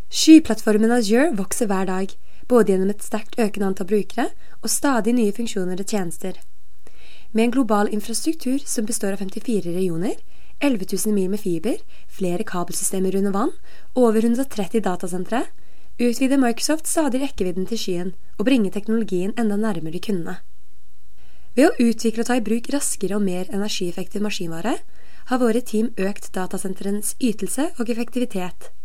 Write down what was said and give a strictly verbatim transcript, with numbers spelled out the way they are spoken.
Skyplattformen Azure vokser hver dag, både gjennom et sterkt økende antall brukere og stadig nye funksjoner og tjenester. Med en global infrastruktur som består av femtifire regioner, elleve tusen mil med fiber, flere kabelsystemer under vann, over hundre og tretti datasentre, utvider Microsoft stadig rekkevidden til skyen og bringer teknologien enda nærmere kundene. Ved å utvikle og ta i bruk raskere og mer energieffektiv maskinvare, har våre team økt datasentrenes ytelse og effektivitet,